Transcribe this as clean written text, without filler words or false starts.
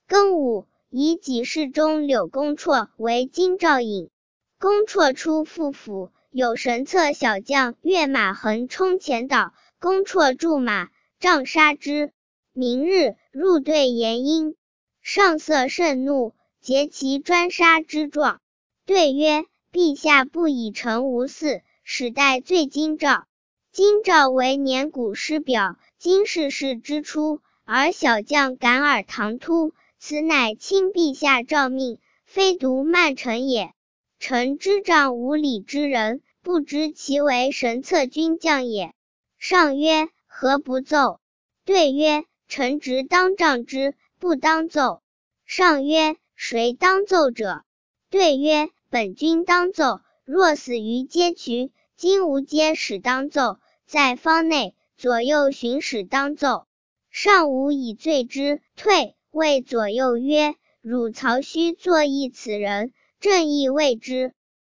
庚午，以己世中柳公绰为京兆尹。公绰出副府，有神策小将跃马横冲前导，公绰驻马，杖杀之。明日入对延阴，上色甚怒，结其专杀之状。对曰：陛下不以臣无嗣，使代罪京兆。京兆为年古师表，今世事之初，而小将敢尔唐突，此乃卿陛下诏命，非独慢臣也。臣知仗无礼之人，不知其为神策军将也。上曰：何不奏？对曰：臣直当杖之，不当奏。上曰：谁当奏者？对曰：本君当奏。若死于街渠，今无街使当奏，在方内，左右巡使当奏。上无以罪之，退。谓左右曰：汝曹须作议此人，正义谓之。